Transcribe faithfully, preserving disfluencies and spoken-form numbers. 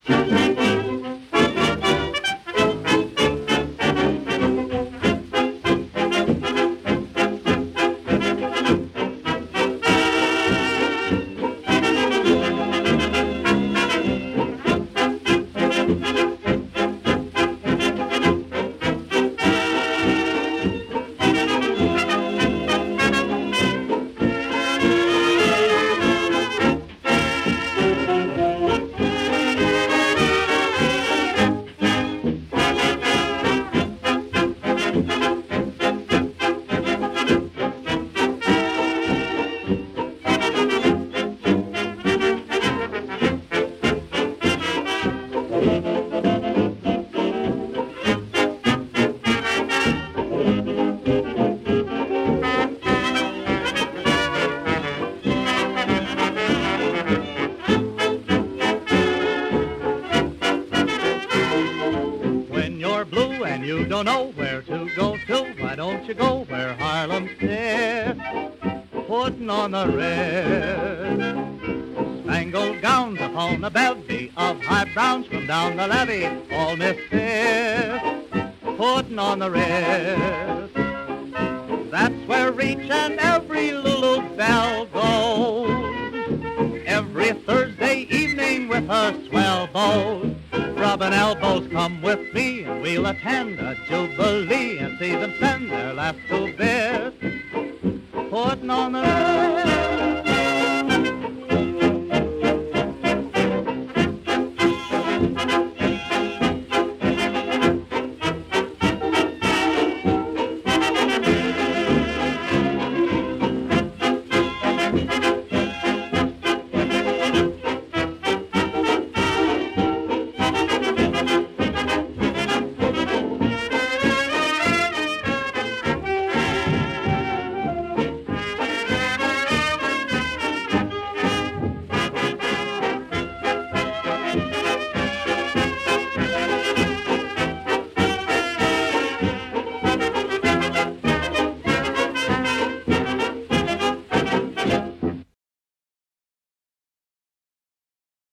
And you don't know where to go to, why don't you go where Harlem's there, putting on the red spangled gowns upon a bevy of high browns from down the levee, all misfit, putting on the red. That's where each and every Lulu Belle goes, every Thursday evening with her swell beaux. Rubbing elbows, come with me, and we'll attend a jubilee and see them send their last to bed, putting on the red.